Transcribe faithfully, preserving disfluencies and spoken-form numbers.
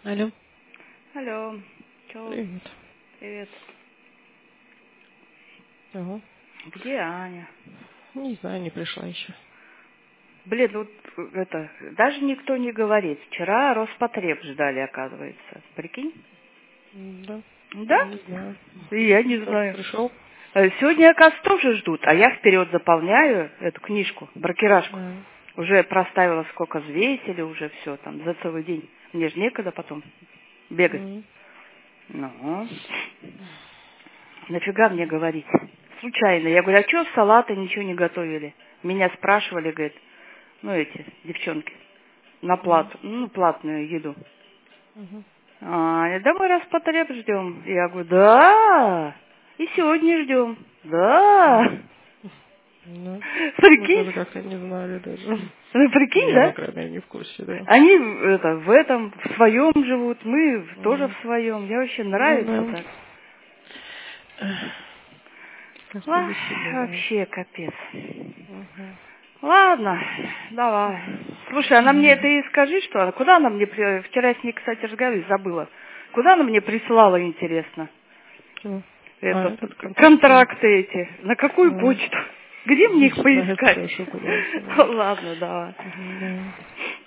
Алло. Алло. Чё? Привет. Привет. Ага. Где Аня? Не знаю, не пришла еще. Блин, ну это, даже никто не говорит. Вчера Роспотреб ждали, оказывается. Прикинь? М, Да. Да? Не знаю. И я не Кто-то знаю. пришел? Э, Сегодня, оказывается, тоже ждут, а я вперед заполняю эту книжку, бракерашку. А. Уже проставила, сколько взвесили, уже все там за целый день. Мне же некогда потом бегать. М. Ну, нафига мне говорить? Случайно. Я говорю, а что салаты ничего не готовили? Меня спрашивали, говорит, ну эти девчонки, на М. плату, ну, платную еду. Мгм. А, я, да мы Роспотреб ждем. Я говорю, да, и сегодня ждем. Да. М. Ну, мы Прикинь? тоже как-то не знали даже. Ну, прикинь, Я, по да? крайней мере, не в курсе, да. Они это, в этом, в своем живут, мы в- тоже в М. своем. Мне вообще Ну нравится да. так. Эх, как-то Ах, без себя, да. вообще капец. Угу. Ладно, давай. Слушай, она мне это и скажи, что она, куда она мне, при- вчера я с ней, кстати, разговаривала, забыла. Куда она мне присылала, интересно, Чего? А, этот, этот контракт? Да. контракты эти? На какую А, почту? Где мне не их знаю поискать? тоже, куда. Да. Ладно, давай. Мгм, да.